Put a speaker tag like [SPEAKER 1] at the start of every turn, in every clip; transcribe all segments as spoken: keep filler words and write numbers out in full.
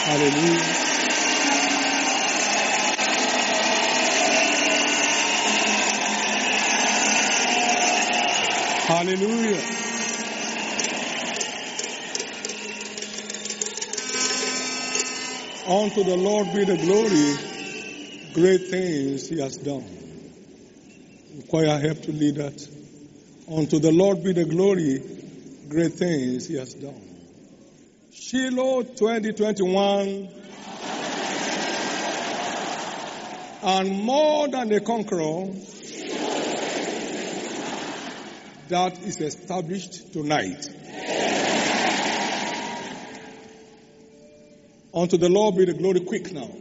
[SPEAKER 1] Hallelujah. Hallelujah. Unto the Lord be the glory, great things he has done. The choir help to lead that. Unto the Lord be the glory, great things he has done. Shiloh twenty twenty-one, and more than a conqueror, that is established tonight. Unto the Lord be the glory. Quick now.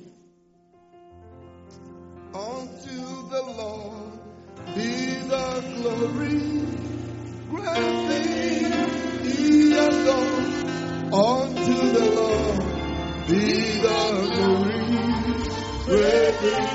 [SPEAKER 2] Unto the Lord be the glory, great things he has done. Unto the Lord be the glory, great things.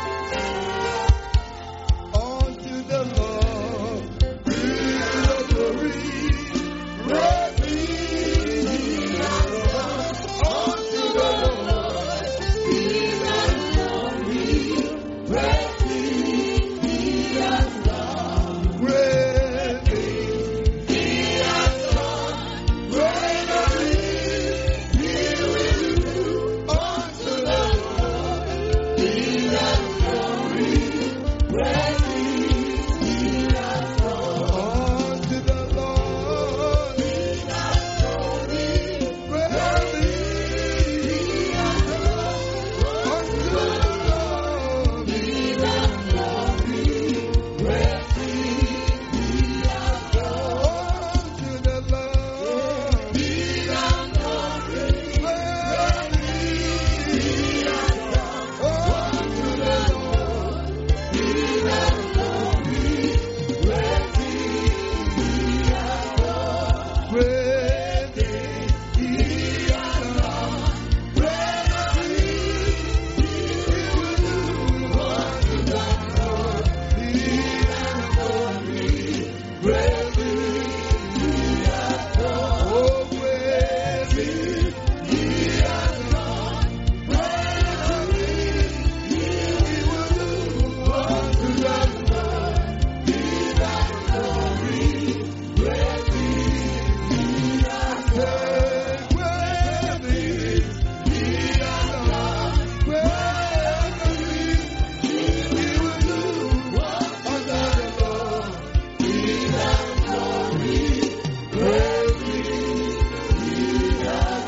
[SPEAKER 2] Unto the Lord be the glory, great things he has done. Unto the Lord be the glory, great things he has done. Great things he has done. Greater things he will do. Unto the Lord be the glory, great things he has done. Unto the Lord be the glory, great things he has done. Unto the Lord be the glory, great things he has done. Unto the Lord be the glory, great things he has done. Unto the Lord be the glory, great things he has done. Great things he has done. Greater things he will do. Unto the Lord be the glory, great things he has done. Oh, great things he has done. Greater things he will do. Unto the Lord be the glory, great things he has done. Great things he has done. Great things he will do. Unto the Lord be the glory, great things he has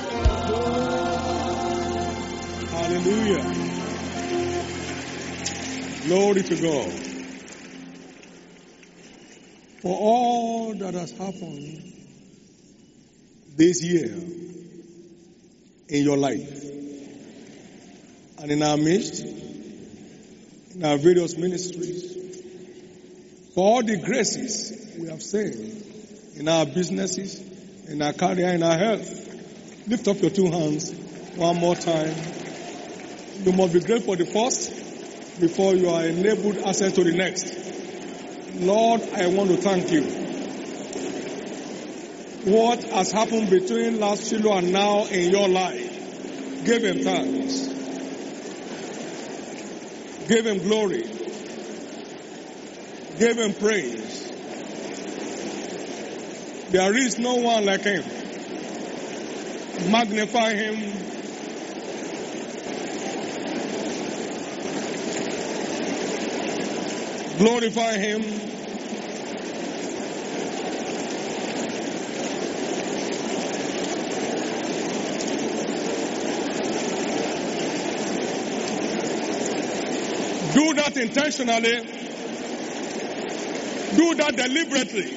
[SPEAKER 2] done.
[SPEAKER 1] Hallelujah. Glory to God. For all that has happened this year in your life and in our midst, in our various ministries, for all the graces we have seen in our businesses, in our career, in our health. Lift up your two hands one more time. You must be grateful for the first before you are enabled access to the next. Lord, I want to thank you. What has happened between last Shiloh and now in your life? Give him thanks. Give him glory. Give him praise. There is no one like him. Magnify him. Glorify him. Do that intentionally. Do that deliberately.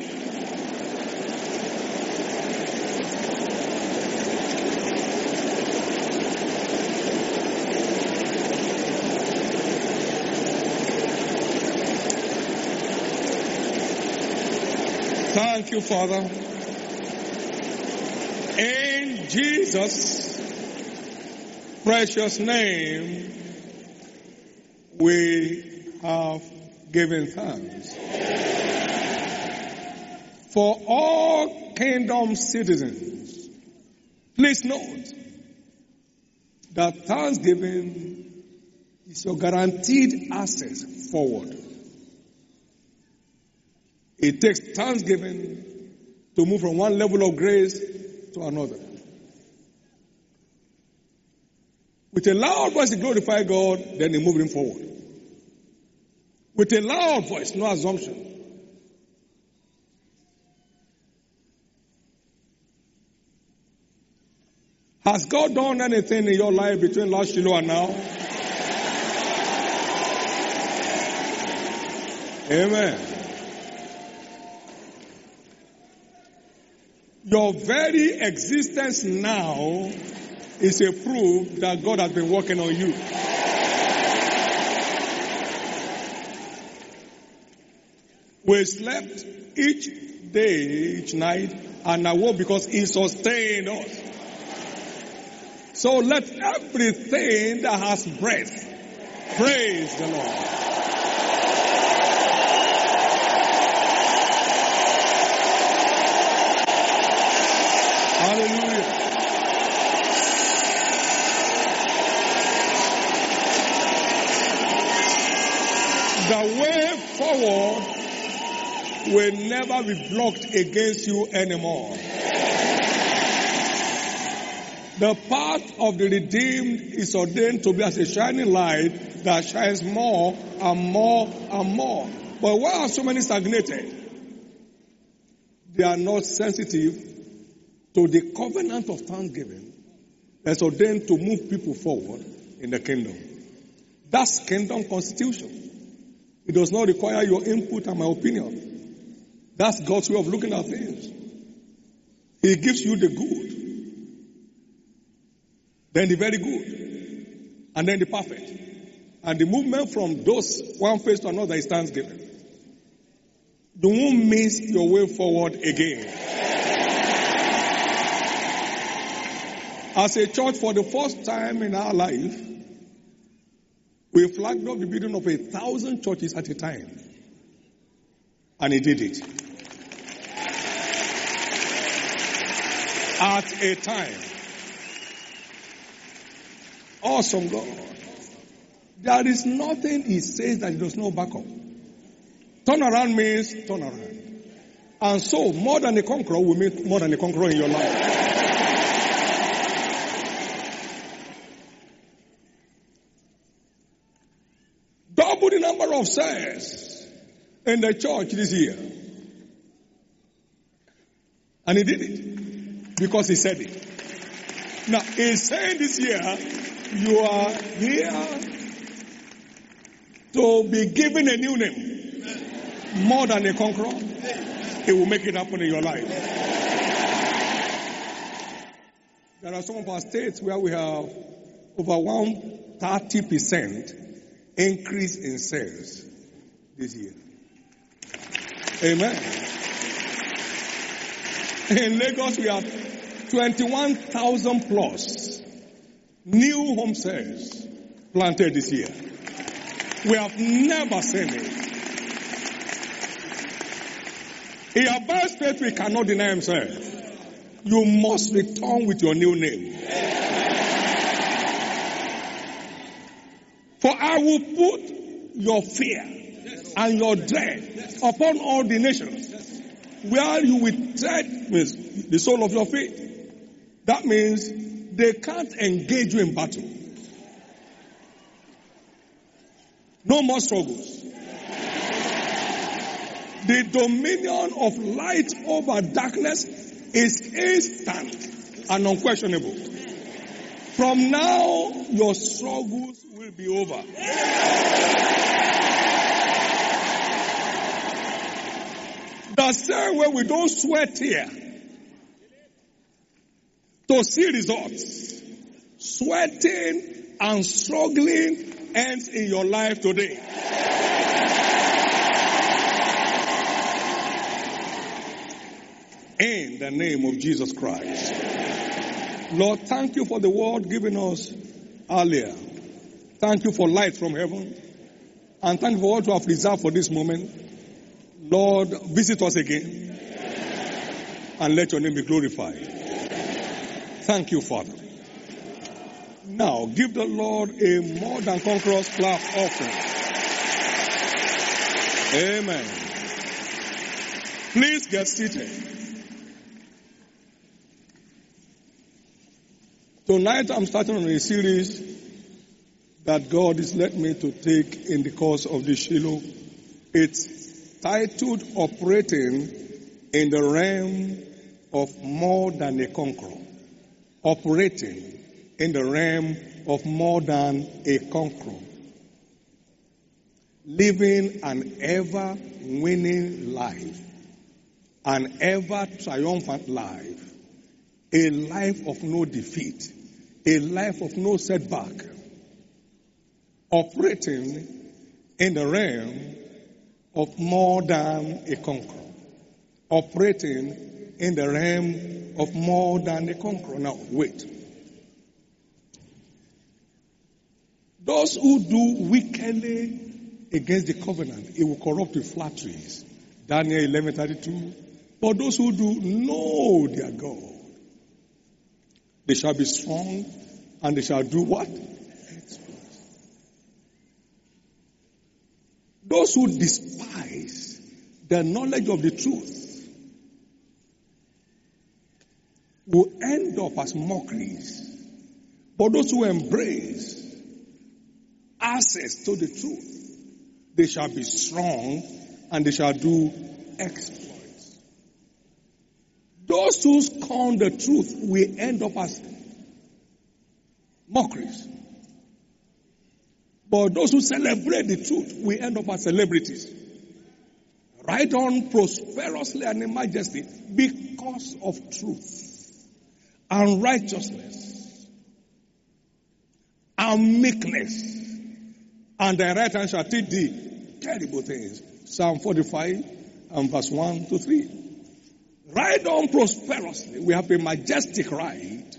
[SPEAKER 1] Thank you, Father. In Jesus' precious name, we have given thanks. For all kingdom citizens, please note that thanksgiving is your guaranteed access forward. It takes thanksgiving to move from one level of grace to another. With a loud voice, you glorify God, then you move him forward. With a loud voice, no assumption. Has God done anything in your life between last Shiloh and now? Amen. Your very existence now is a proof that God has been working on you. We slept each day, each night, and awoke because he sustained us. So let everything that has breath praise the Lord. Hallelujah. The way forward will never be blocked against you anymore. The path of the redeemed is ordained to be as a shining light that shines more and more and more. But why are so many stagnated? They are not sensitive to the covenant of thanksgiving that's ordained to move people forward in the kingdom. That's kingdom constitution. It does not require your input and my opinion. That's God's way of looking at things. He gives you the good, then the very good, and then the perfect. And the movement from those one phase to another is thanksgiving. You won't miss your way forward again. As a church, for the first time in our life, we flagged up the building of a thousand churches at a time. And he did it. At a time. Awesome God. There is nothing he says that he does not back up. Turn around means turn around. And so, more than a conqueror will mean more than a conqueror in your life. Double the number of cells in the church this year. And he did it because he said it. Now, he's saying this year, you are here to be given a new name. More than a conqueror, it will make it happen in your life. There are some of our states where we have over one hundred thirty percent increase in sales this year. Amen. In Lagos, we have twenty-one thousand plus new home sales planted this year. We have never seen it. In your birth state, we cannot deny himself. You must return with your new name. For I will put your fear and your dread upon all the nations, where you will tread with the sole of your feet. That means they can't engage you in battle. No more struggles. The dominion of light over darkness is instant and unquestionable. From now, your struggles will be over. The same way we don't sweat here to see results. Sweating and struggling ends in your life today. In the name of Jesus Christ. Lord, thank you for the word given us earlier. Thank you for light from heaven. And thank you for what you have reserved for this moment. Lord, visit us again. And let your name be glorified. Thank you, Father. Now, give the Lord a more than conqueror's clap offering. Amen. Please get seated. Tonight I'm starting on a series that God has led me to take in the course of the Shiloh. It's titled Operating in the Realm of More Than a Conqueror. Operating in the realm of more than a conqueror. Living an ever-winning life. An ever-triumphant life. A life of no defeat. A life of no setback. Operating in the realm of more than a conqueror. Operating in the realm of more than a conqueror. Now, wait. Those who do wickedly against the covenant, it will corrupt with flatteries. Daniel eleven thirty-two. But those who do know their God, they shall be strong and they shall do what? Exploits. Those who despise the knowledge of the truth will end up as mockeries. But those who embrace access to the truth, they shall be strong and they shall do exploits. Those who scorn the truth will end up as mockeries. But those who celebrate the truth will end up as celebrities. Ride on prosperously and in majesty because of truth and righteousness and meekness. And thy right hand shall teach thee terrible things. Psalm forty-five and verse one to three. Ride on prosperously. We have a majestic ride.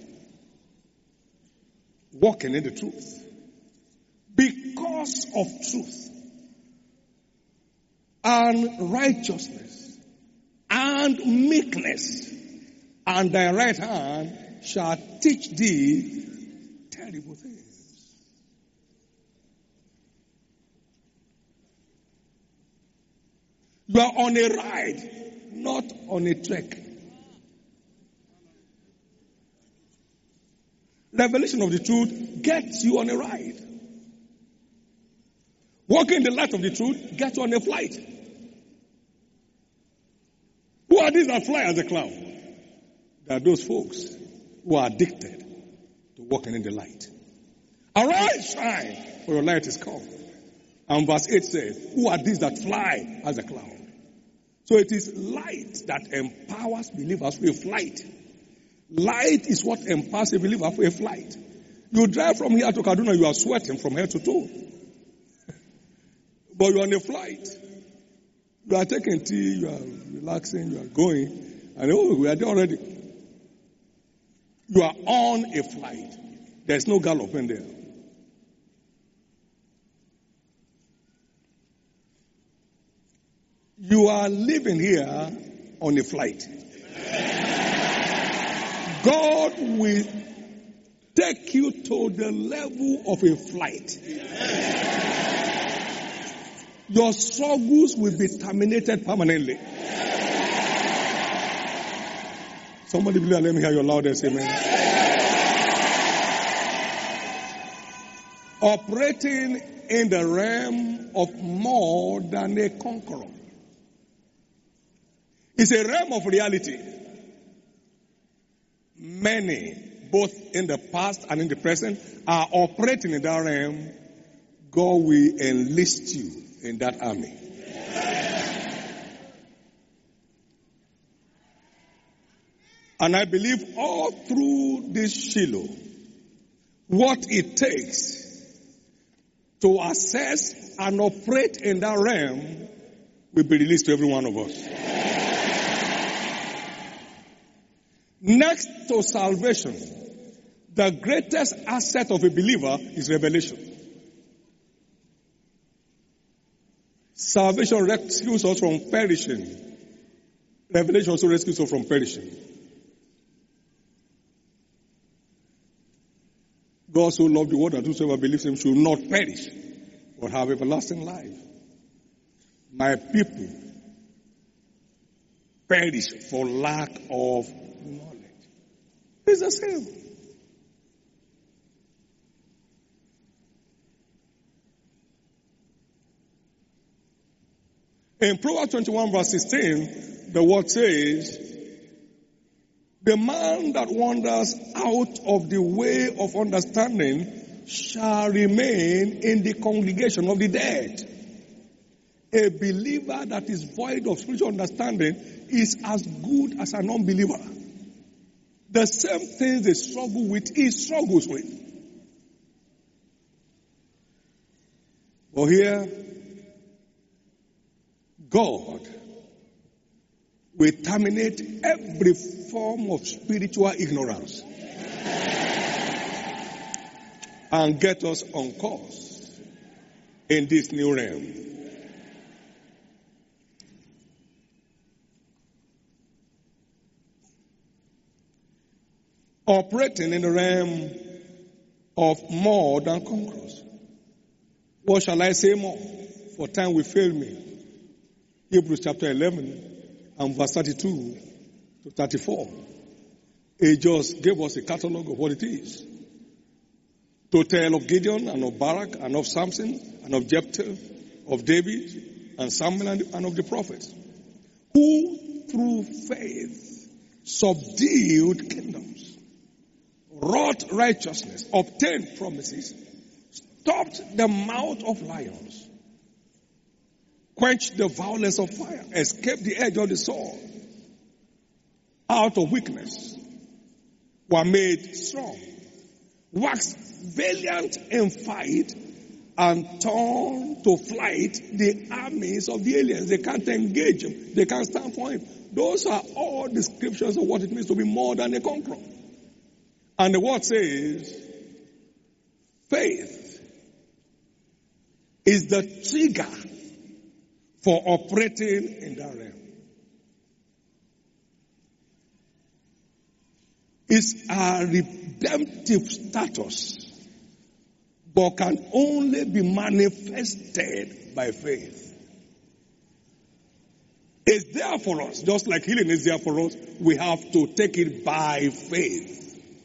[SPEAKER 1] Walking in the truth. Because of truth. And righteousness. And meekness. And thy right hand shall teach thee terrible things. You are on a ride, not on a trek. Revelation of the truth gets you on a ride. Walking in the light of the truth gets you on a flight. Who are these that fly as a cloud? They are those folks who are addicted to walking in the light. Arise, shine, for your light is come. And verse eight says, who are these that fly as a cloud? So it is light that empowers believers for a flight. Light is what empowers a believer for a flight. You drive from here to Kaduna, you are sweating from head to toe. But you are on a flight. You are taking tea, you are relaxing, you are going. And oh, we are there already. You are on a flight. There's no gallop in there. You are living here on a flight. God will take you to the level of a flight. Your struggles will be terminated permanently. Somebody believe, let me hear your loudest amen. Operating in the realm of more than a conqueror. It's a realm of reality. Many, both in the past and in the present, are operating in that realm. God will enlist you in that army. And I believe all through this Shiloh, what it takes to access and operate in that realm will be released to every one of us. Next to salvation, the greatest asset of a believer is revelation. Salvation rescues us from perishing. Revelation also rescues us from perishing. God so loved the world that whosoever believes in him should not perish, but have everlasting life. My people perish for lack of knowledge. It's the same. In Proverbs twenty-one verse sixteen, the word says, the man that wanders out of the way of understanding shall remain in the congregation of the dead. A believer that is void of spiritual understanding is as good as an unbeliever. The same things they struggle with, he struggles with. But here, God will terminate every form of spiritual ignorance and get us on course in this new realm. Operating in the realm of more than conquerors. What shall I say more? For time will fail me. Hebrews chapter eleven and verse thirty-two to thirty-four. He just gave us a catalog of what it is. To tell of Gideon and of Barak and of Samson and of Jephthah, of David and Samuel and of the prophets, who through faith subdued kingdoms, wrought righteousness, obtained promises, stopped the mouth of lions, quenched the violence of fire, escaped the edge of the sword, out of weakness, were made strong, waxed valiant in fight, and turned to flight the armies of the aliens. They can't engage him. They can't stand for him. Those are all descriptions of what it means to be more than a conqueror. And the word says, faith is the trigger for operating in that realm. It's a redemptive status, but can only be manifested by faith. It's there for us, just like healing is there for us. We have to take it by faith.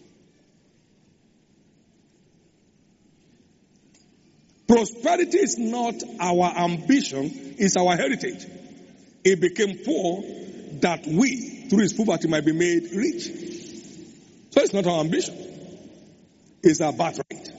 [SPEAKER 1] Prosperity is not our ambition, it's our heritage. He became poor that we, through his poverty, might be made rich. So it's not our ambition. It's our birthright.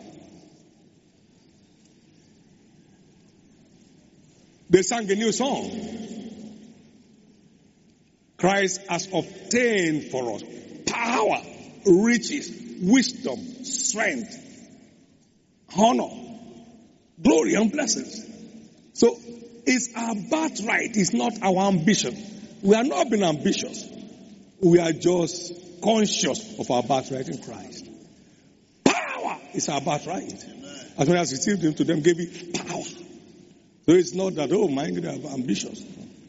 [SPEAKER 1] They sang a new song. Christ has obtained for us power, riches, wisdom, strength, honor, glory and blessings. So it's our birthright. It's not our ambition. We are not being ambitious. We are just conscious of our birthright in Christ. Power is our birthright. As many as received him, to them gave it power. So it's not that, oh, mind you, they are ambitious.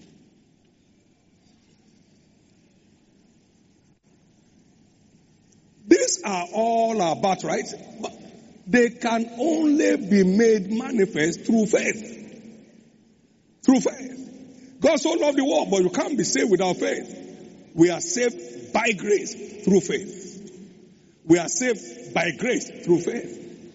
[SPEAKER 1] These are all our birthrights, but they can only be made manifest through faith. Through faith. God so loved the world, but you can't be saved without faith. We are saved by grace through faith. We are saved by grace through faith.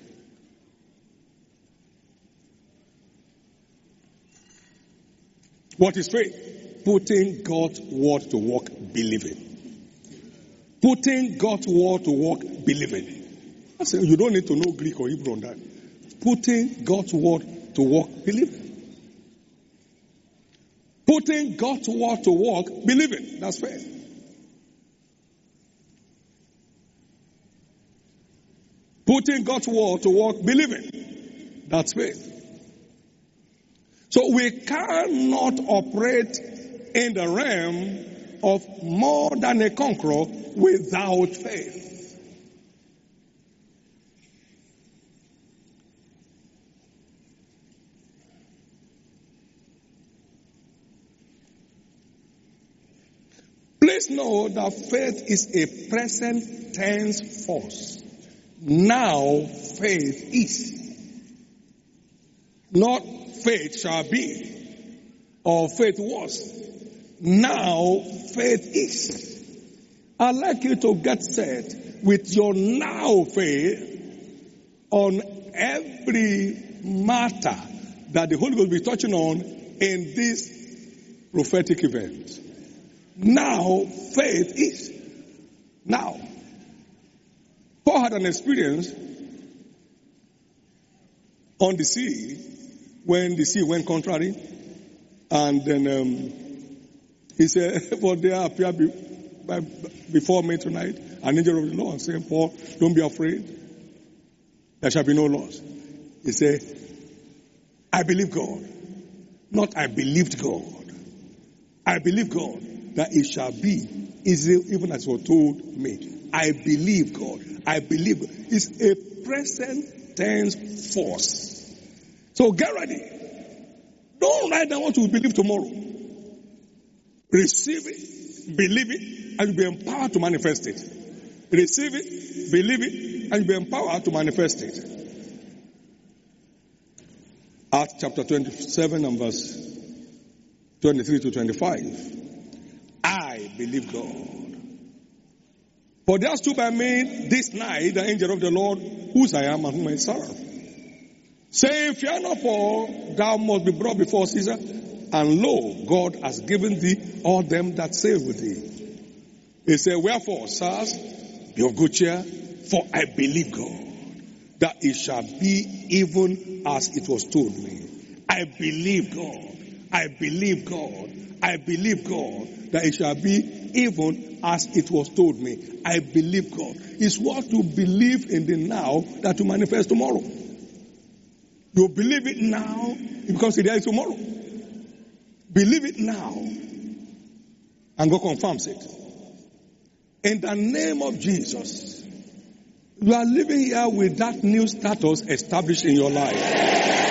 [SPEAKER 1] What is faith? Putting God's word to work, believing. Putting God's word to work, believing. I say, you don't need to know Greek or Hebrew on that. Putting God's word to work, believing. Putting God's word to work, believing. That's faith. Putting God's word to work, believing. That's faith. So we cannot operate in the realm of more than a conqueror without faith. Please know that faith is a present tense force, now faith is. Not faith shall be, or faith was. Now faith is. I'd like you to get set with your now faith on every matter that the Holy Ghost will be touching on in this prophetic event. Now faith is. Now, Paul had an experience on the sea when the sea went contrary, and then um, he said, "For there appear be, by, before me tonight an angel of the Lord, saying, Paul, don't be afraid. There shall be no loss." He said, "I believe God, not I believed God. I believe God that it shall be even as was told me. I believe God. I believe God." It's a present tense force. So get ready. Don't write down what you will believe tomorrow. Receive it, believe it, and you'll be empowered to manifest it. Receive it, believe it, and you'll be empowered to manifest it. Acts chapter twenty-seven and verse twenty-three to twenty-five. I believe God. For there stood by me this night the angel of the Lord, whose I am and whom I serve, saying, "Fear not, for thou must be brought before Caesar, and lo, God has given thee all them that sail with thee." He said, "Wherefore, sirs, be of good cheer, for I believe God, that it shall be even as it was told me." I believe God. I believe God. I believe God, that it shall be even as it was told me. I believe God. It's what you believe in the now that will manifest tomorrow. You believe it now because it is tomorrow. Believe it now, and God confirms it. In the name of Jesus, you are living here with that new status established in your life.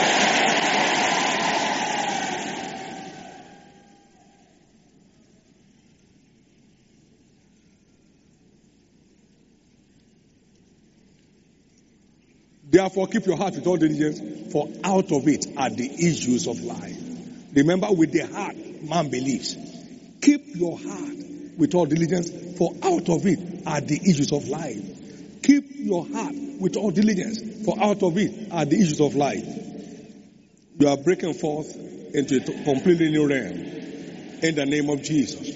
[SPEAKER 1] Therefore, keep your heart with all diligence, for out of it are the issues of life. Remember, with the heart, man believes. Keep your heart with all diligence, for out of it are the issues of life. Keep your heart with all diligence, for out of it are the issues of life. You are breaking forth into a completely new realm in the name of Jesus.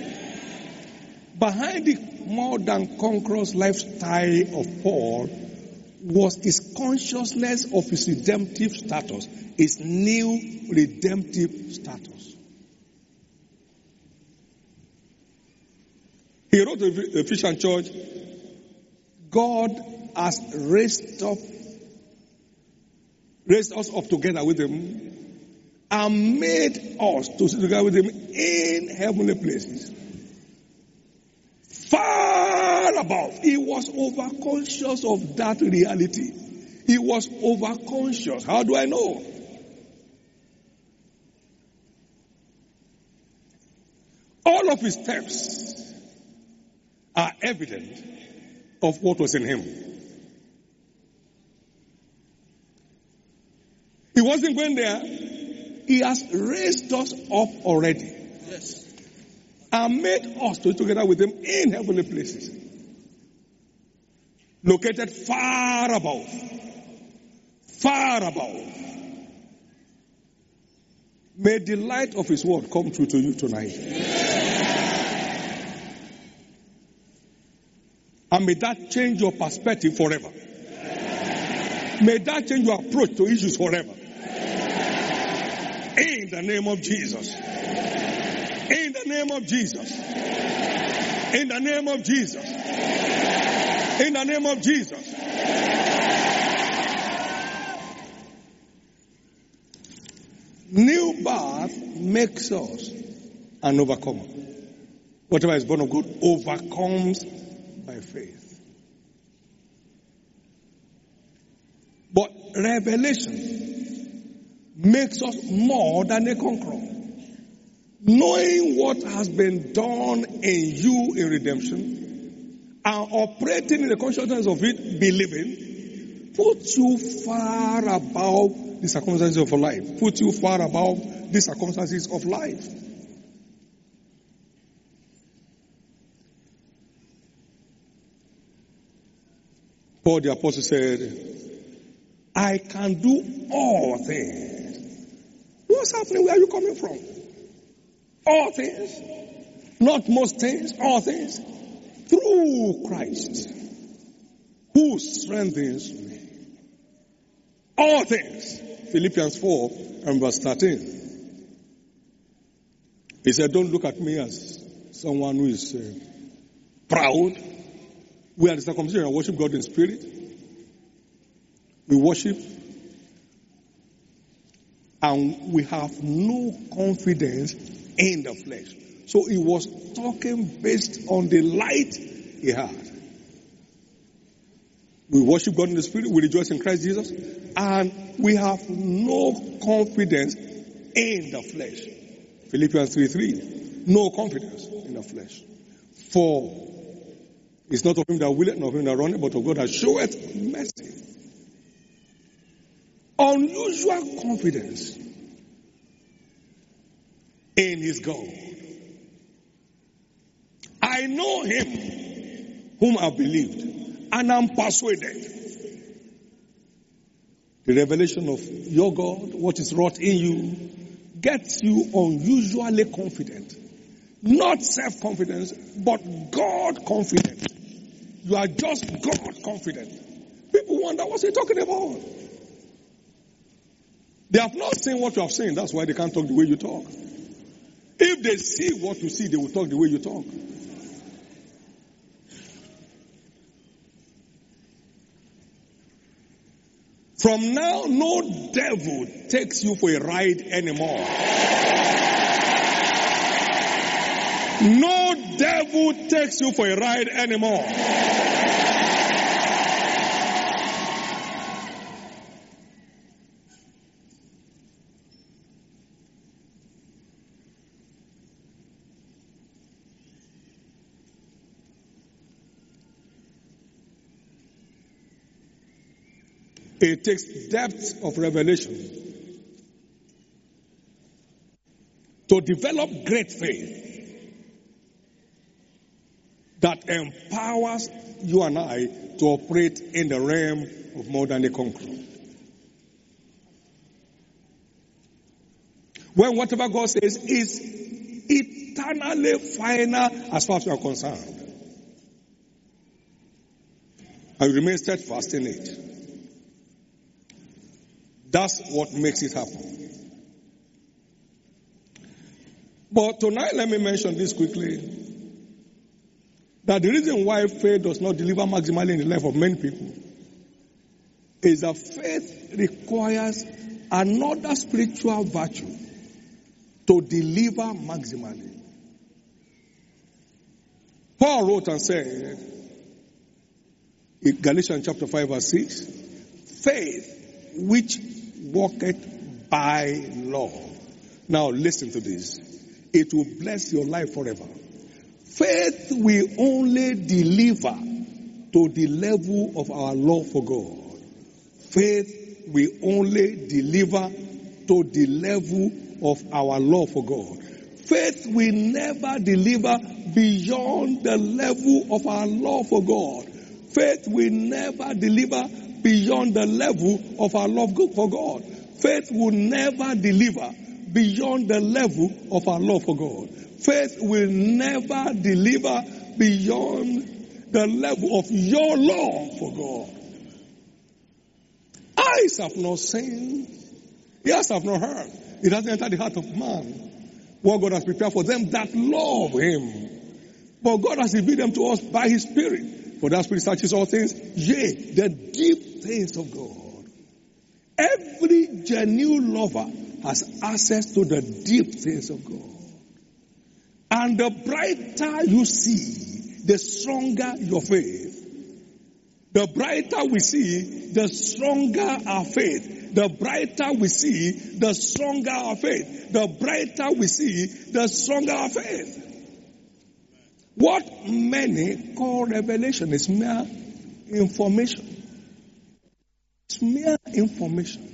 [SPEAKER 1] Behind the more than conqueror's lifestyle of Paul was his consciousness of his redemptive status, his new redemptive status. He wrote to the Ephesian church, God has raised up, raised us up together with him and made us to sit together with him in heavenly places. Far above. He was overconscious of that reality. He was overconscious. How do I know? All of his steps are evident of what was in him. He wasn't going there. He has raised us up already. Yes. And made us to be together with him in heavenly places. Located far above. Far above. May the light of his word come through to you tonight. And may that change your perspective forever. May that change your approach to issues forever. In the name of Jesus. In the name of Jesus. In the name of Jesus. In the name of Jesus. New birth makes us an overcomer. Whatever is born of good overcomes by faith. But revelation makes us more than a conqueror. Knowing what has been done in you in redemption and operating in the consciousness of it, believing, puts you far above the circumstances of life. Puts you far above the circumstances of life. Paul the Apostle said, I can do all things. What's happening? Where are you coming from? All things. Not most things, all things. Through Christ, who strengthens me. All things. Philippians four and verse thirteen. He said, don't look at me as someone who is uh, proud. We are the circumcision and worship God in spirit. We worship and we have no confidence in the flesh. So he was talking based on the light he had. We worship God in the spirit, we rejoice in Christ Jesus, and we have no confidence in the flesh. Philippians three three. No confidence in the flesh. For it's not of him that willeth, nor of him that runneth, but of God that showeth mercy. Unusual confidence in his God. I know him whom I believed, and I'm persuaded. The revelation of your God, what is wrought in you, gets you unusually confident. Not self-confidence, but God confident. You are just God confident. People wonder, what's he talking about? They have not seen what you have seen. That's why they can't talk the way you talk. If they see what you see, they will talk the way you talk. From now, no devil takes you for a ride anymore. No devil takes you for a ride anymore. It takes depth of revelation to develop great faith that empowers you and I to operate in the realm of more than a conqueror. When whatever God says is eternally final as far as you are concerned, and you remain steadfast in it. That's what makes it happen. But tonight, let me mention this quickly. That the reason why faith does not deliver maximally in the life of many people is that faith requires another spiritual virtue to deliver maximally. Paul wrote and said in Galatians chapter five verse six, faith which walketh by love. Now listen to this. It will bless your life forever. Faith will only deliver to the level of our love for God. Faith will only deliver to the level of our love for God. Faith will never deliver beyond the level of our love for God. Faith will never deliver beyond the level of our love for God. Faith will never deliver beyond the level of our love for God. Faith will never deliver beyond the level of your love for God. Eyes have not seen, ears have not heard. It hasn't entered the heart of man what God has prepared for them that love him. But God has revealed them to us by his Spirit. For that Spirit searches all things, yea, the deep things of God. Every genuine lover has access to the deep things of God. And the brighter you see, the stronger your faith. The brighter we see, the stronger our faith. The brighter we see, the stronger our faith. The brighter we see, the stronger our faith. What many call revelation is mere information. It's mere information.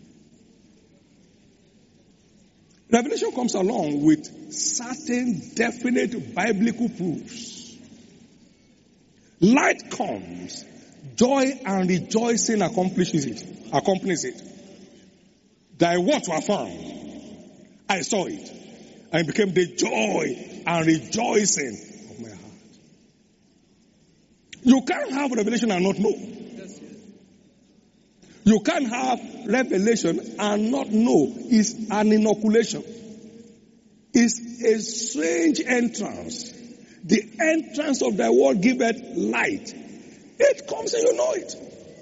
[SPEAKER 1] Revelation comes along with certain definite biblical proofs. Light comes, joy and rejoicing accomplishes it. Accompanies it. Thy words were found. I saw it. And it became the joy and rejoicing of my heart. You can't have revelation and not know. You can't have revelation and not know. It's an inoculation. It's a strange entrance. The entrance of thy word giveth light. It comes and you know it.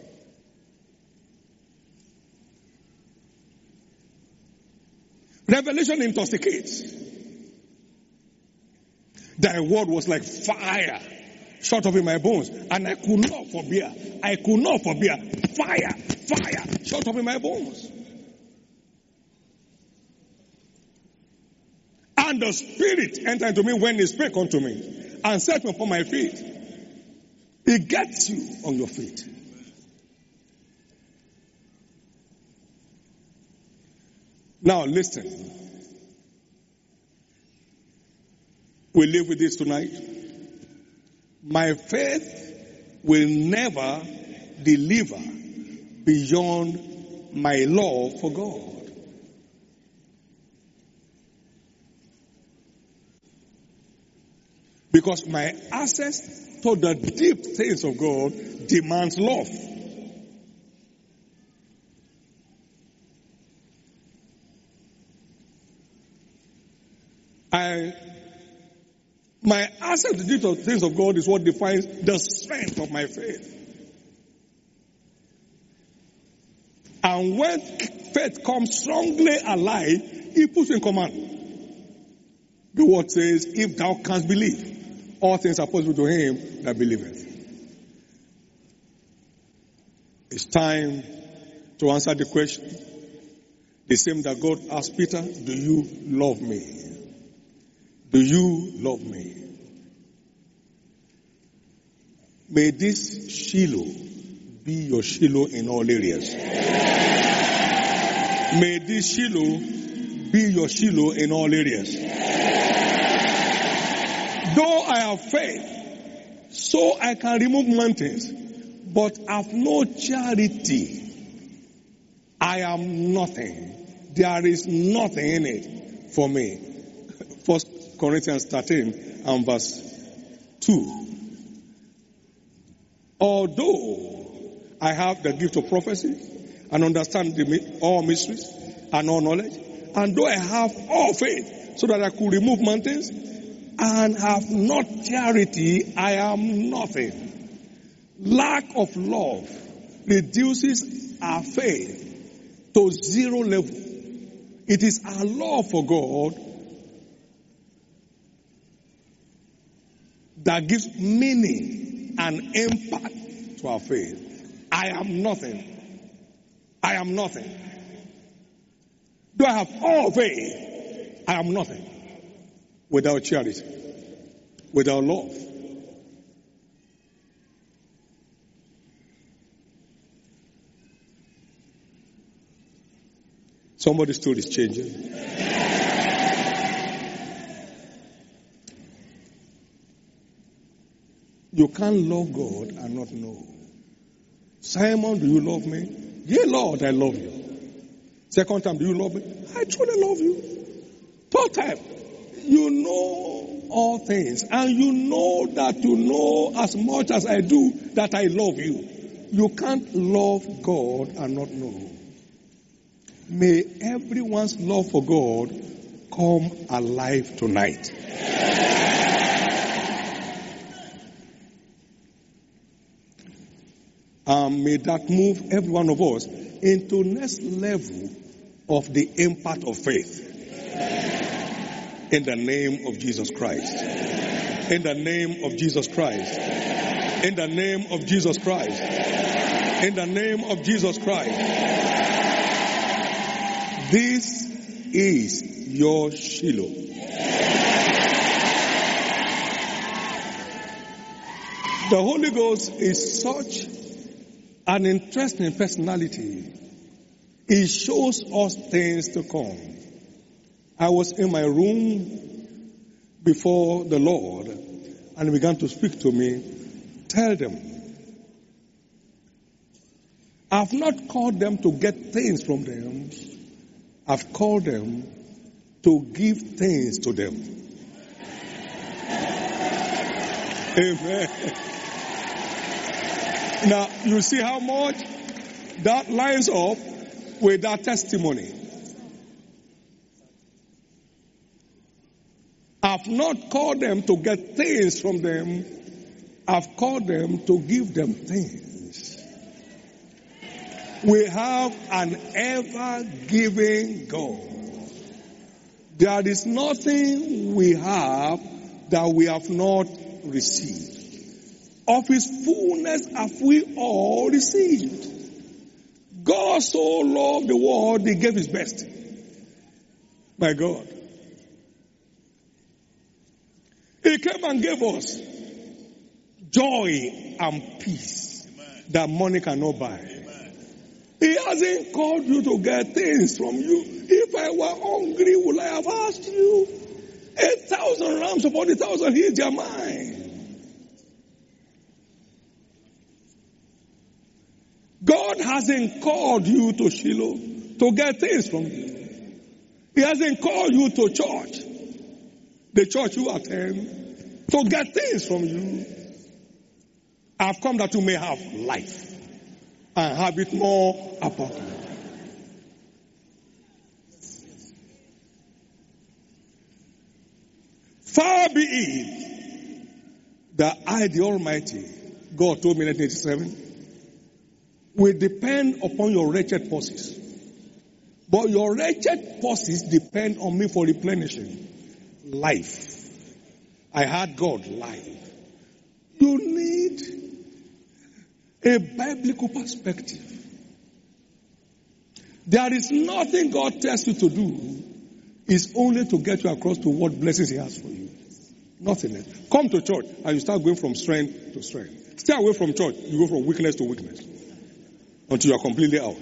[SPEAKER 1] Revelation intoxicates. Thy word was like fire shut up in my bones, and I could not forbear. I could not forbear. Fire, fire shut up in my bones. And the Spirit entered into me when He spake unto me and set me upon my feet. It gets you on your feet. Now listen. We live with this tonight. My faith will never deliver beyond my love for God. Because my access to the deep things of God demands love. I, my access to the deep things of God is what defines the strength of my faith. And when faith comes strongly alive, it puts in command. The word says, if thou canst believe, all things are possible to him that believeth. It's time to answer the question. The same that God asked Peter, do you love me? Do you love me? May this Shiloh be your Shiloh in all areas. May this Shiloh be your Shiloh in all areas. Though I have faith, so I can remove mountains, but have no charity, I am nothing. There is nothing in it for me. First Corinthians thirteen and verse two. Although I have the gift of prophecy and understand the, all mysteries and all knowledge, and though I have all faith so that I could remove mountains, and have not charity, I am nothing. Lack of love reduces our faith to zero level. It is our love for God that gives meaning and impact to our faith. I am nothing. I am nothing. Though I have all faith, I am nothing. Without charity, without love. Somebody's story is changing. You can't love God and not know. Simon, do you love me? Yea, Lord, I love you. Second time, do you love me? I truly love you. Third time, you know all things, and you know that you know as much as I do that I love you. You can't love God and not know. May everyone's love for God come alive tonight. And may that move every one of us into next level of the impact of faith. In the name of Jesus Christ. In the name of Jesus Christ. In the name of Jesus Christ. In the name of Jesus Christ. This is your Shiloh. The Holy Ghost is such an interesting personality. He shows us things to come. I was in my room before the Lord and he began to speak to me. Tell them, I've not called them to get things from them. I've called them to give things to them. Amen. Now, you see how much that lines up with that testimony. I've not called them to get things from them. I've called them to give them things. We have an ever-giving God. There is nothing we have that we have not received. Of his fullness have we all received. God so loved the world, he gave his best. My God. He came and gave us joy and peace that money cannot buy. He hasn't called you to get things from you. If I were hungry, would I have asked you? A thousand rams upon a thousand hills are mine. God hasn't called you to Shiloh to get things from you. He hasn't called you to church, the church you attend, to get things from you. I've come that you may have life and have it more abundantly. Far be it that I, the Almighty, God told me in nineteen eighty-seven, will depend upon your wretched purses. But your wretched purses depend on me for replenishing life. I had God life. You need a biblical perspective. There is nothing God tells you to do. It's only to get you across to what blessings he has for you. Nothing else. Come to church and you start going from strength to strength. Stay away from church. You go from weakness to weakness. Until you are completely out.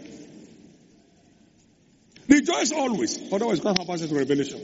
[SPEAKER 1] Rejoice always. Otherwise you can't have access to revelation.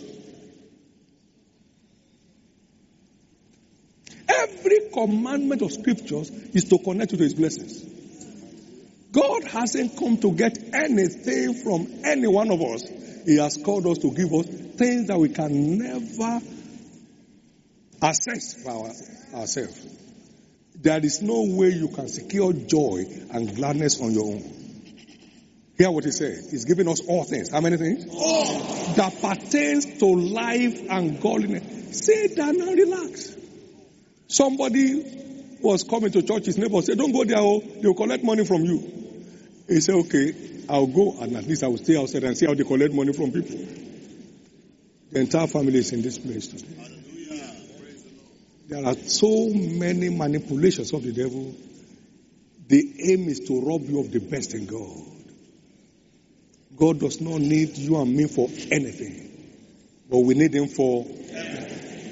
[SPEAKER 1] Every commandment of scriptures is to connect you to his blessings. God hasn't come to get anything from any one of us. He has called us to give us things that we can never access for our, ourselves. There is no way you can secure joy and gladness on your own. Hear what he said. He's giving us all things. How many things? All. That pertains to life and godliness. Sit down and relax. Somebody was coming to church, his neighbor said, don't go there, oh, they'll collect money from you. He said, okay, I'll go and at least I will stay outside and see how they collect money from people. The entire family is in this place today. Hallelujah. There are so many manipulations of the devil. The aim is to rob you of the best in God. God does not need you and me for anything, but we need him for everything.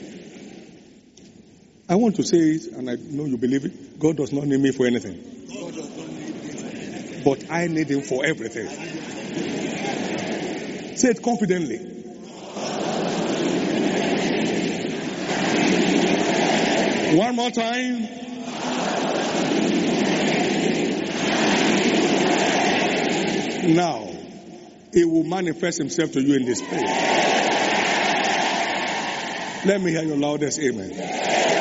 [SPEAKER 1] I want to say it, and I know you believe it. God does not need me for anything. God does not need me for anything. But I need him for everything. Say it confidently. One more time. Now, he will manifest himself to you in this place. Let me hear your loudest amen.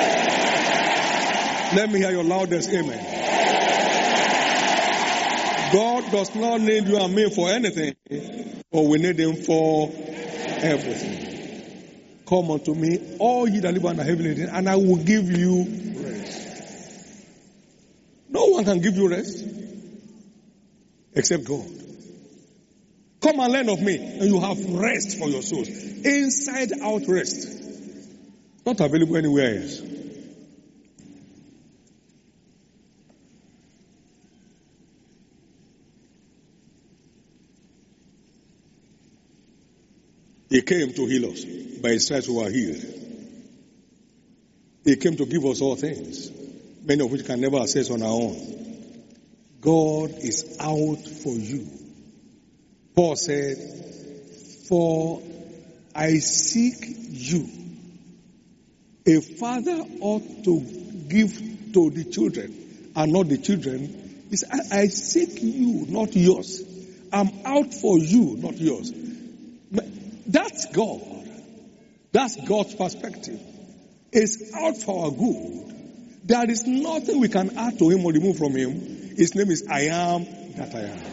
[SPEAKER 1] Let me hear your loudest amen. God does not need you and me for anything, but we need him for everything. Come unto me, all ye that labor and are heavy laden, and I will give you rest. No one can give you rest except God. Come and learn of me, and you have rest for your souls. Inside out rest. Not available anywhere else. He came to heal us. By his stripes we were healed. He came to give us all things. many of which can never access on our own. God is out for you. Paul said, for I seek you. A father ought to give to the children and not the children. He said, I, I seek you, not yours. I'm out for you, not yours. That's God. That's God's perspective. It's out for our good. There is nothing we can add to him or remove from him. His name is I am that I am.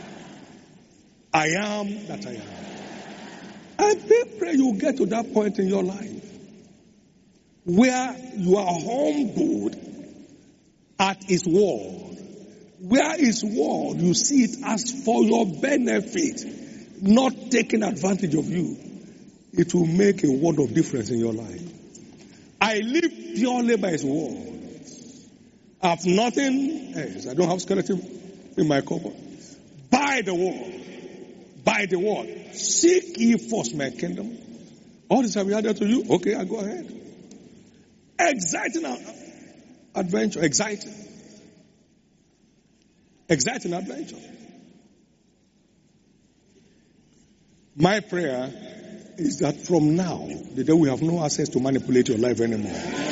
[SPEAKER 1] I am that I am. I pray, pray you get to that point in your life where you are humbled at his word. Where his word, you see it as for your benefit, not taking advantage of you. It will make a world of difference in your life. I live purely by his word. I have nothing else. I don't have skeleton in my cupboard. By the word. By the word. Seek ye first my kingdom. All this have been added to you. Okay, I go ahead. Exciting adventure. Exciting. Exciting adventure. My prayer is that from now, the day we have no access to manipulate your life anymore.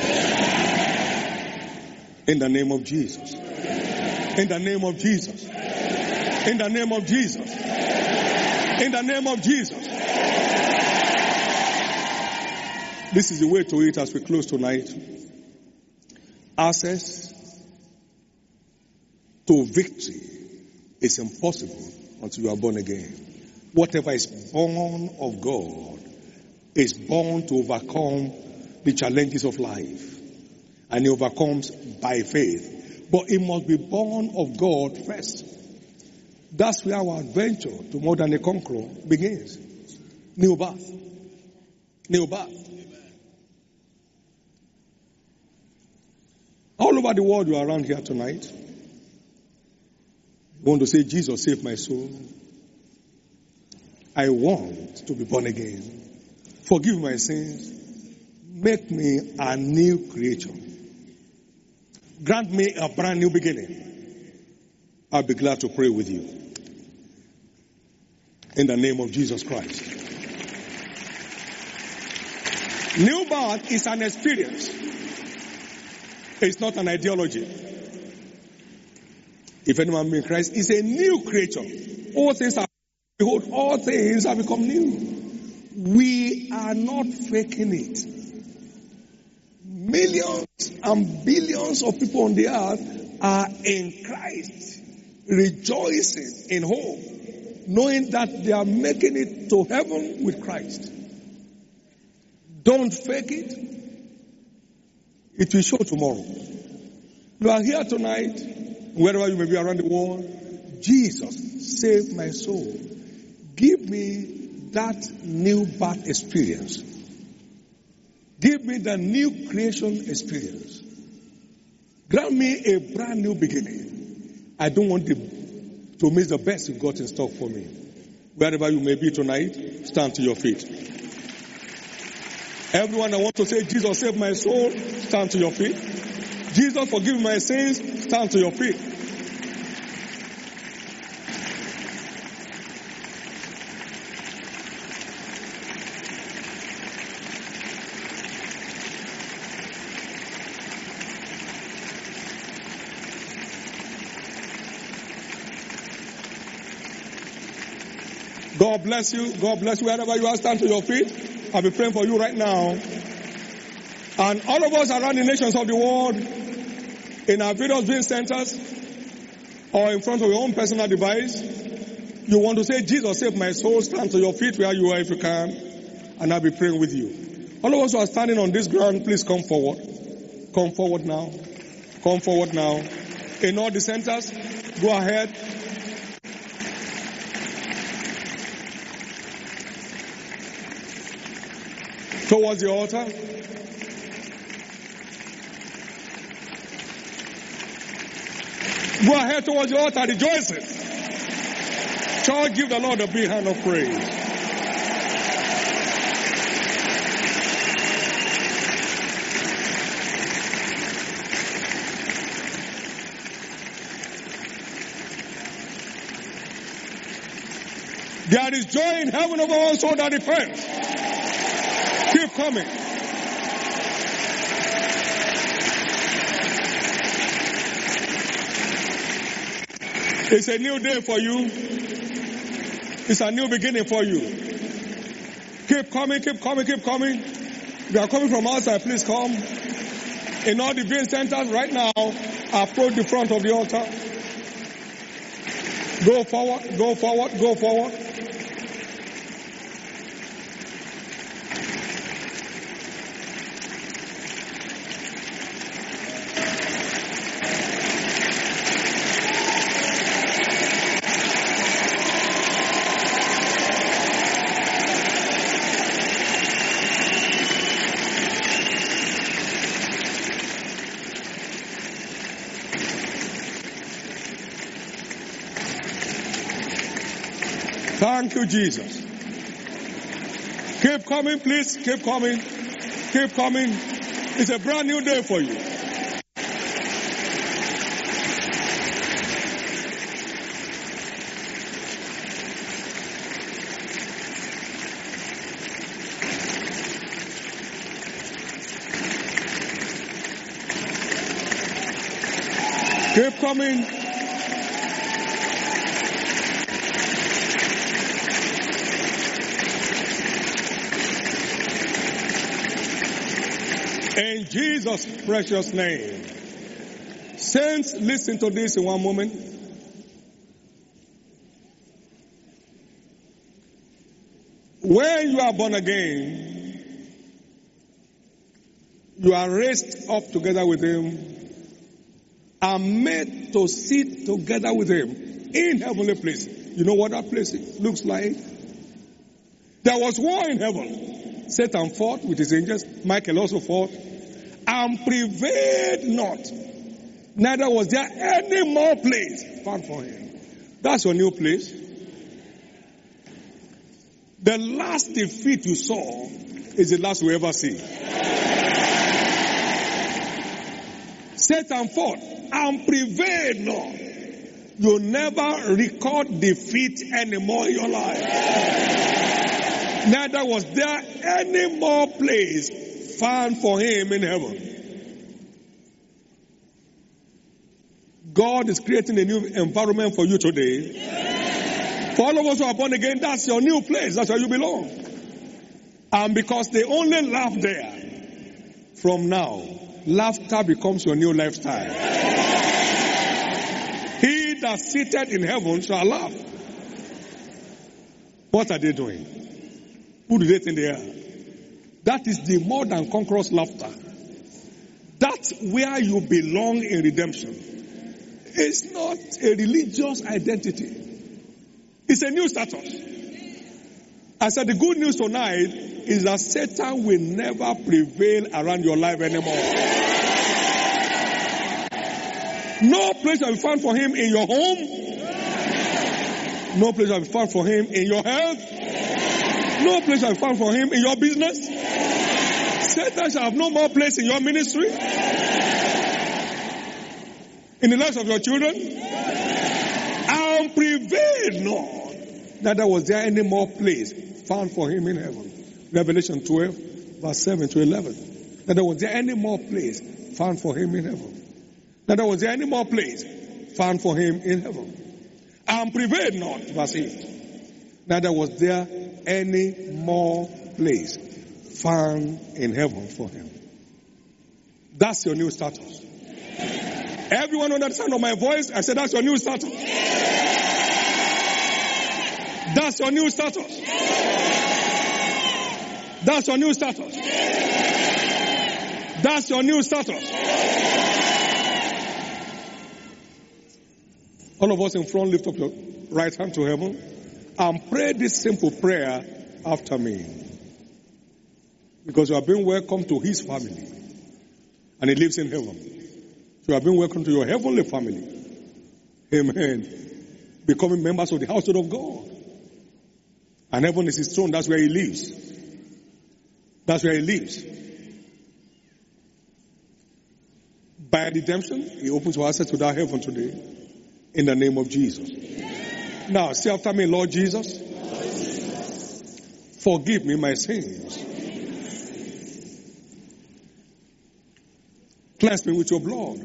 [SPEAKER 1] In the name of Jesus. In the name of Jesus. In the name of Jesus. In the name of Jesus. This is the way to it as we close tonight. Access to victory is impossible until you are born again. Whatever is born of God is born to overcome the challenges of life. And he overcomes by faith. But it must be born of God first. That's where our adventure to more than a conqueror begins. New birth. New birth. All over the world you are around here tonight. You want to say, Jesus, save my soul. I want to be born again. Forgive my sins. Make me a new creature. Grant me a brand new beginning. I'll be glad to pray with you. In the name of Jesus Christ. New birth is an experience. It's not an ideology. If anyone be in Christ, is a new creature. All things are, behold, all things have become new. We are not faking it. Millions and billions of people on the earth are in Christ, rejoicing in hope, knowing that they are making it to heaven with Christ. Don't fake it. It will show tomorrow. You are here tonight, wherever you may be around the world. Jesus, save my soul. Give me that new birth experience. Give me the new creation experience. Grant me a brand new beginning. I don't want the, to miss the best you've got in stock for me. Wherever you may be tonight, stand to your feet. Everyone that wants to say, Jesus, save my soul, stand to your feet. Jesus, forgive my sins, stand to your feet. God bless you. God bless you. Wherever you are, stand to your feet. I'll be praying for you right now. And all of us around the nations of the world, in our various viewing centers, or in front of your own personal device, you want to say, Jesus, save my soul, stand to your feet where you are if you can, and I'll be praying with you. All of us who are standing on this ground, please come forward. Come forward now. Come forward now. In all the centers, go ahead. Towards the altar. Go ahead towards the altar, rejoicing. Shall give the Lord a big hand of praise. There is joy in heaven over one soul that repents. Keep coming. It's a new day for you. It's a new beginning for you. Keep coming, keep coming, keep coming. If you are coming from outside, please come. In all the viewing centers right now, approach the front of the altar. Go forward, go forward, go forward. Thank you, Jesus. Keep coming, please. Keep coming. Keep coming. It's a brand new day for you. Keep coming. In Jesus' precious name. Saints, listen to this in one moment. When you are born again, you are raised up together with Him and made to sit together with Him in heavenly place. You know what that place looks like? There was war in heaven. Satan fought with his angels. Michael also fought. And prevailed not. Neither was there any more place found for him. That's your new place. The last defeat you saw is the last we ever see. Satan fought and prevailed not. You never record defeat anymore in your life. Neither was there any more place found for him in heaven. God is creating a new environment for you today. For all of us who are born again, that's your new place. That's where you belong. And because they only laugh there, from now, laughter becomes your new lifestyle. He that sitteth in heaven shall laugh. What are they doing? Who do they think they are? That is the more than conquerors laughter. That's where you belong in redemption. It's not a religious identity. It's a new status. I said the good news tonight is that Satan will never prevail around your life anymore. No place shall be found for him in your home. No place shall be found for him in your health. No place shall be found for him in your business. Satan shall have no more place in your ministry. In the lives of your children. And prevail not. Neither was there any more place found for him in heaven. Revelation twelve, verse seven to eleven. Neither was there any more place found for him in heaven. Neither was there any more place found for him in heaven. And prevailed not, verse eight. Neither was there any more place found in heaven for him. That's your new status. Everyone under the sound of my voice, I said that's your new status. That's your new status. That's your new status. That's your new status. All of us in front, lift up your right hand to heaven and pray this simple prayer after me. Because you have been welcomed to his family. And he lives in heaven. You have been welcomed to your heavenly family. Amen. Becoming members of the household of God. And heaven is his throne. That's where he lives. That's where he lives. By redemption, he opens your access to that heaven today. In the name of Jesus. Now, say after me, Lord Jesus, Forgive me my sins. Cleanse me with your blood.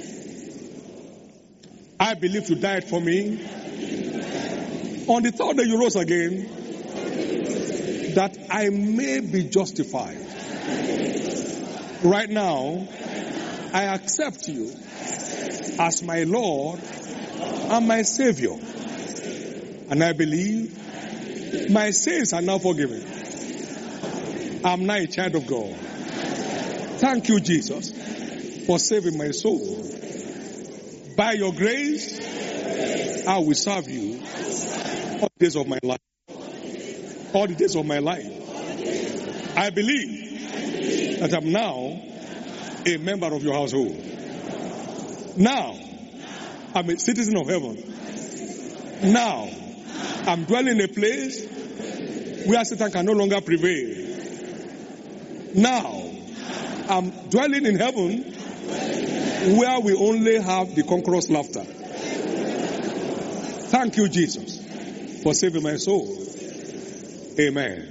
[SPEAKER 1] I believe you died for me. On the third day you rose again, that I may be justified. Right now, I accept you as my Lord and my Savior. And I believe my sins are now forgiven. I'm now a child of God. Thank you, Jesus, for saving my soul. By your grace, I will serve you all the days of my life. All the days of my life. I believe that I'm now a member of your household. Now, I'm a citizen of heaven. Now, I'm dwelling in a place where Satan can no longer prevail. Now, I'm dwelling in heaven where we only have the conqueror's laughter. Thank you, Jesus, for saving my soul. Amen.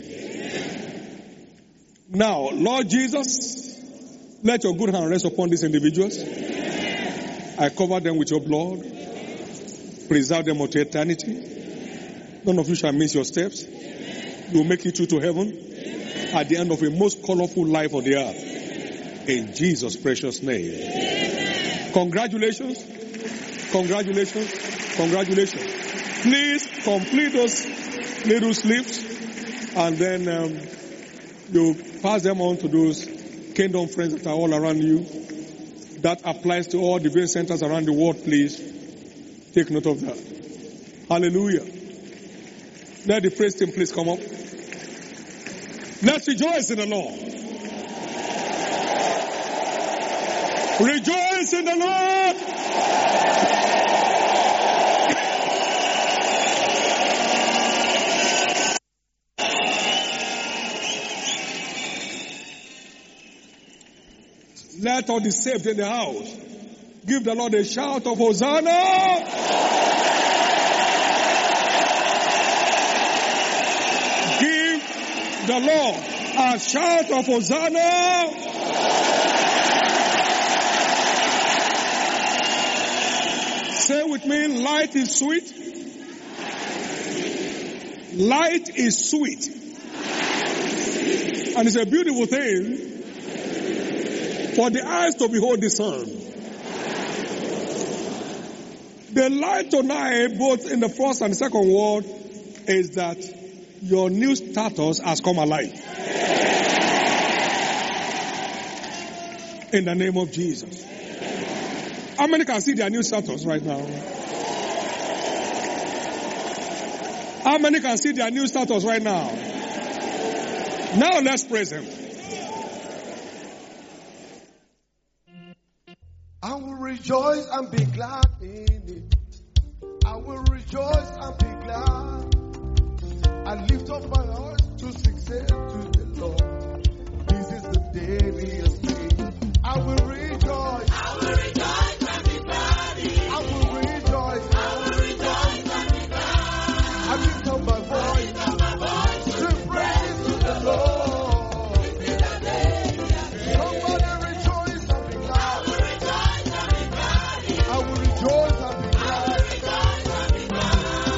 [SPEAKER 1] Now, Lord Jesus, let your good hand rest upon these individuals. I cover them with your blood. Preserve them unto eternity. None of you shall miss your steps. You will make it through to heaven at the end of a most colorful life on the earth. In Jesus' precious name. Congratulations. Congratulations. Congratulations. Please complete those little slips and then um, you pass them on to those kingdom friends that are all around you. That applies to all the various centers around the world, please. Take note of that. Hallelujah. Let the praise team please come up. Let's rejoice in the Lord. Rejoice in the Lord. Let all the saved in the house give the Lord a shout of Hosanna. Give the Lord a shout of Hosanna. Say with me, light is sweet. Light is sweet. And it's a beautiful thing for the eyes to behold the sun. The light tonight, both in the first and the second word, is that your new status has come alive. In the name of Jesus. How many can see their new status right now? How many can see their new status right now? Now let's praise Him.
[SPEAKER 2] I will rejoice and be glad in it. I will rejoice and be glad. I lift up my heart to sing to the Lord. This is the day He has made. I will rejoice.
[SPEAKER 3] I will rejoice and be glad in it.
[SPEAKER 2] I will rejoice.
[SPEAKER 3] I will rejoice and be glad.
[SPEAKER 2] I lift up my voice.
[SPEAKER 3] I lift up my voice
[SPEAKER 2] To praise to the Lord.
[SPEAKER 3] This is the day He has made.
[SPEAKER 2] Somebody rejoice and be glad.
[SPEAKER 3] I will rejoice and be glad in it.
[SPEAKER 2] I will rejoice and be
[SPEAKER 3] I will
[SPEAKER 2] glad.
[SPEAKER 3] rejoice and be glad.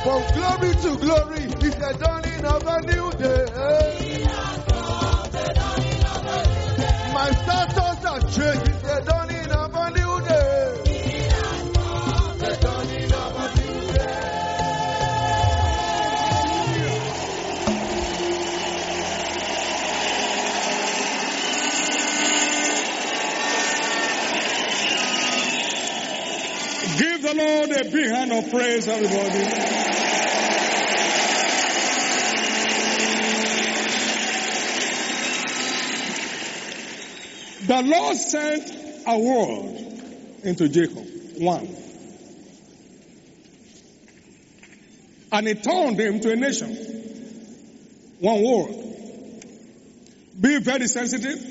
[SPEAKER 2] From glory to glory, it's the dawning of a new day. My status has changed, it's the dawning of a new day. The dawning of a new day.
[SPEAKER 1] Give the Lord a big hand of praise, everybody. The Lord sent a word into Jacob. One. And he turned him to a nation. One word. Be very sensitive.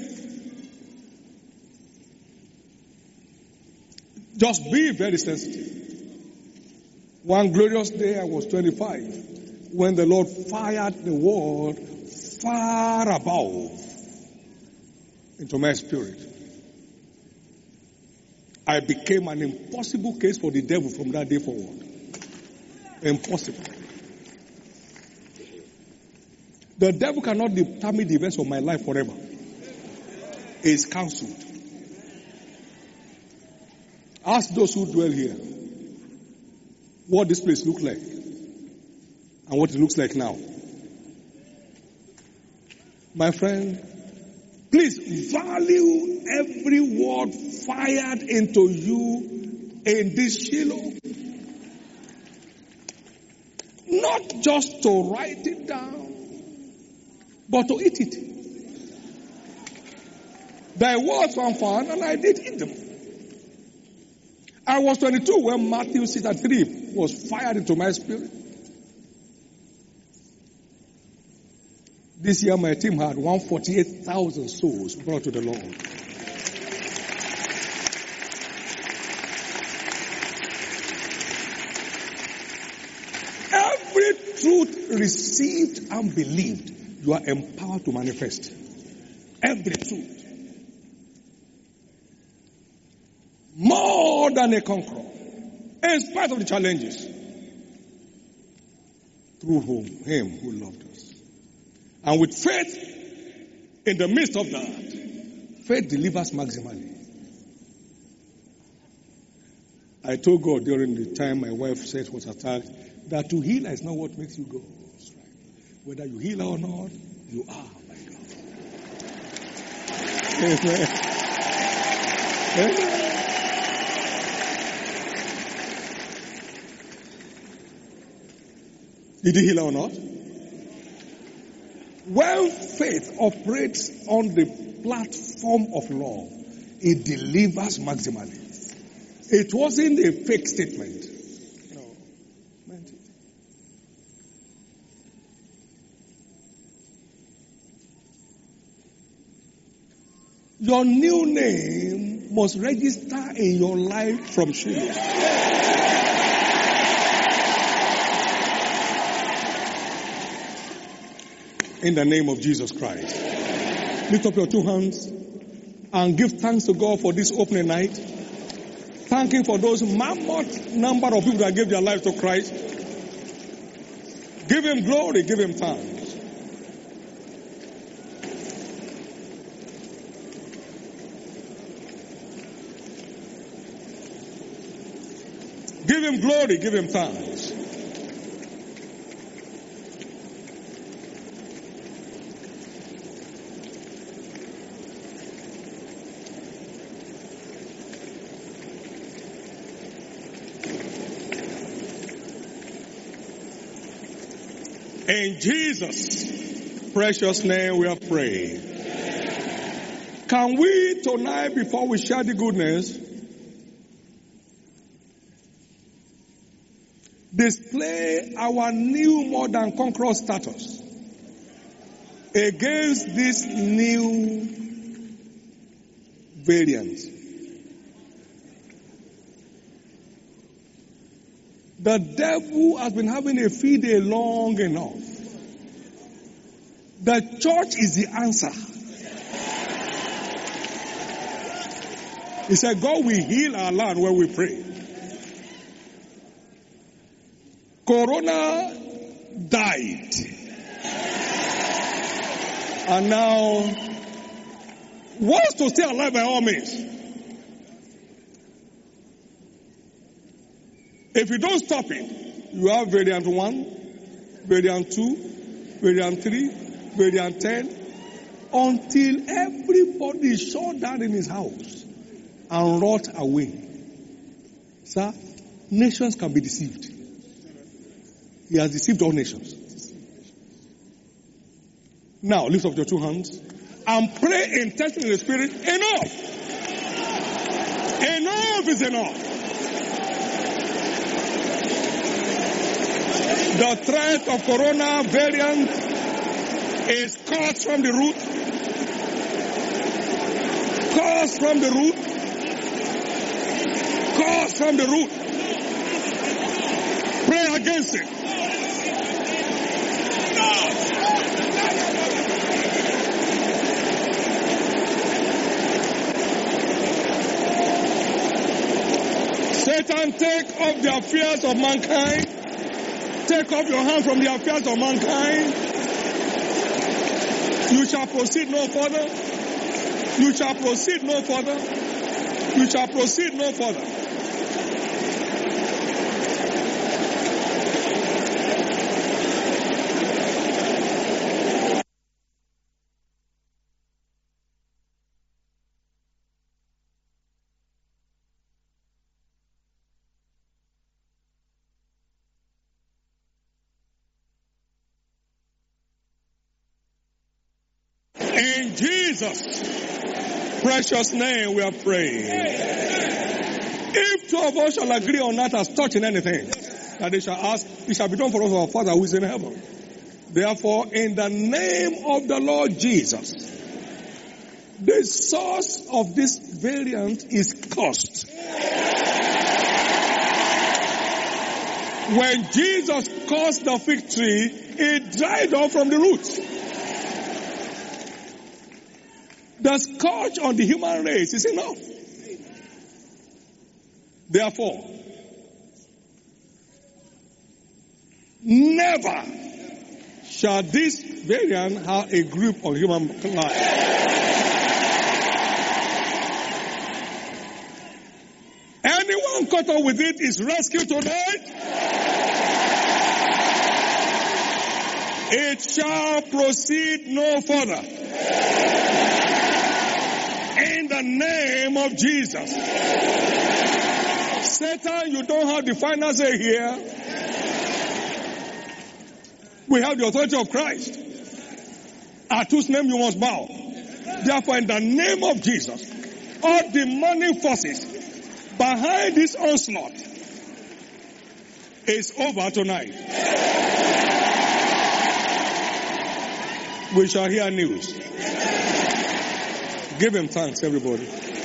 [SPEAKER 1] Just be very sensitive. One glorious day, I was twenty-five, when the Lord fired the word far above into my spirit. I became an impossible case for the devil from that day forward. Impossible. The devil cannot determine the events of my life forever. It is cancelled. Ask those who dwell here what this place looks like and what it looks like now. My friend, please value every word fired into you in this Shiloh. Not just to write it down, but to eat it. There was one found and I did eat them. I was twenty-two when Matthew six and three was fired into my spirit. This year my team had one hundred forty-eight thousand souls brought to the Lord. Every truth received and believed, you are empowered to manifest. Every truth. More than a conqueror. In spite of the challenges. Through whom? Him who loved us. And with faith, in the midst of that, faith delivers maximally. I told God during the time my wife said was attacked, that to heal is not what makes you go. Whether you heal or not, you are my God. Amen. Amen. Did he heal or not? When faith operates on the platform of love, it delivers maximally. It wasn't a fake statement. No, meant it. Your new name must register in your life from Shiloh. In the name of Jesus Christ. Lift up your two hands and give thanks to God for this opening night. Thanking for those mammoth number of people that gave their lives to Christ. Give him glory, give him thanks. Give him glory, give him thanks. In Jesus' precious name we are praying. Can we tonight, before we share the goodness, display our new more than conqueror status against this new variant? The devil has been having a field day long enough. The church is the answer. He said, God will heal our land when we pray. Corona died. And now wants to stay alive by all means. If you don't stop it, you have variant one, variant two, variant three, variant ten, until everybody is shut down in his house and rot away. Sir, nations can be deceived. He has deceived all nations. Now, lift up your two hands and pray intensely in the Spirit. Enough! Enough is enough. The threat of corona variant is cut from the root. Cut from the root. Cut from the root. Pray against it. Satan, take up the affairs of mankind. Take up your hand from the affairs of mankind. You shall proceed no further. You shall proceed no further. You shall proceed no further. In Jesus' precious name we are praying. If two of us shall agree on that as touching anything, that they shall ask, it shall be done for us, our Father who is in heaven. Therefore, in the name of the Lord Jesus, the source of this variant is cursed. When Jesus cursed the fig tree, it dried up from the roots. The scourge on the human race is enough. Therefore, never shall this variant have a grip on human life. Anyone caught up with it is rescued tonight. It shall proceed no further. In the name of Jesus. Satan, you don't have the final say here. We have the authority of Christ, at whose name you must bow. Therefore, in the name of Jesus, all demonic forces behind this onslaught is over tonight. We shall hear news. Give him thanks, everybody.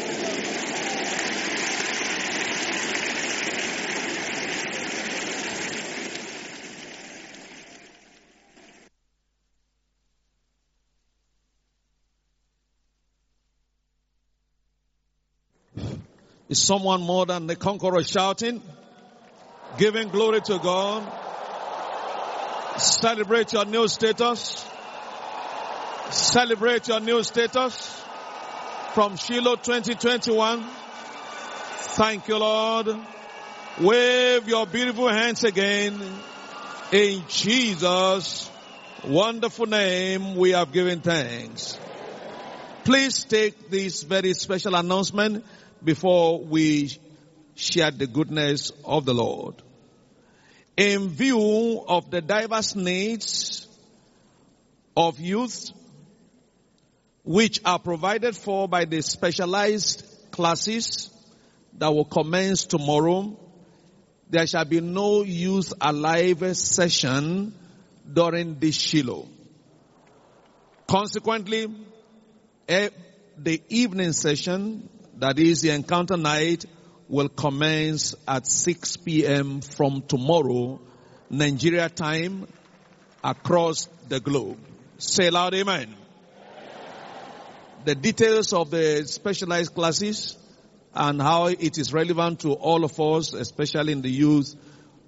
[SPEAKER 4] Is someone more than the conqueror shouting? Giving glory to God. Celebrate your new status. Celebrate your new status. From Shiloh twenty twenty-one. Thank you, Lord. Wave your beautiful hands again. In Jesus' wonderful name, we have given thanks. Please take this very special announcement before we share the goodness of the Lord. In view of the diverse needs of youth, which are provided for by the specialized classes that will commence tomorrow, there shall be no Youth Alive session during this Shiloh. Consequently, the evening session, that is the encounter night, will commence at six p.m. from tomorrow, Nigeria time, across the globe. Say loud, amen. The details of the specialized classes and how it is relevant to all of us, especially in the youth,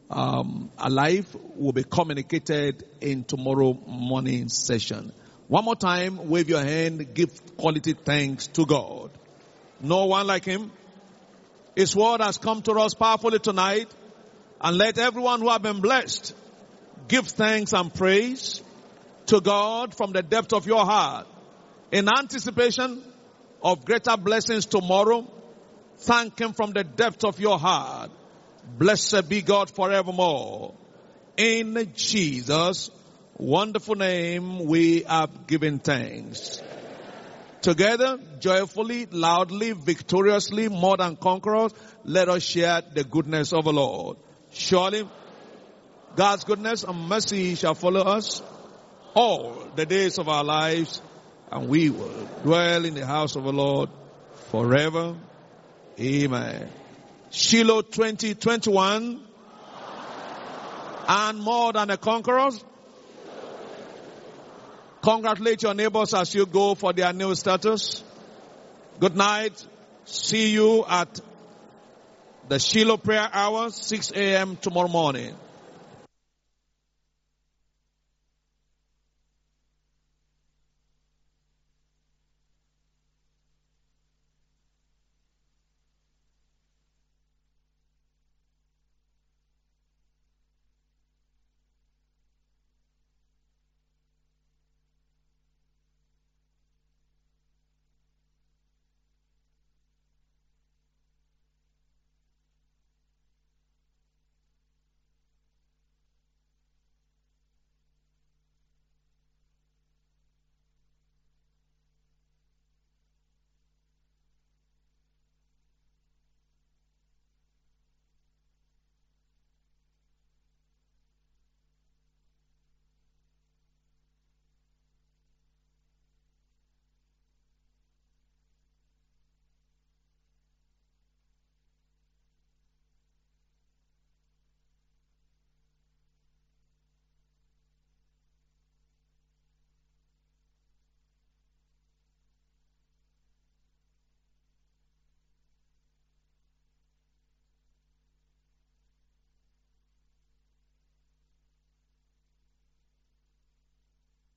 [SPEAKER 4] um, alive will be communicated in tomorrow morning session. One more time, wave your hand, give quality thanks to God. No one like him. His word has come to us powerfully tonight. And let everyone who have been blessed give thanks and praise to God from the depth of your heart. In anticipation of greater blessings tomorrow, thank him from the depth of your heart. Blessed be God forevermore. In Jesus' wonderful name, we have given thanks. Together, joyfully, loudly, victoriously, more than conquerors, let us share the goodness of the Lord. Surely, God's goodness and mercy shall follow us all the days of our lives, and we will dwell in the house of the Lord forever. Amen. Shiloh twenty twenty-one, and more than the conquerors. Congratulate your neighbors as you go for their new status. Good night. See you at the Shiloh prayer hour, six a.m. tomorrow morning.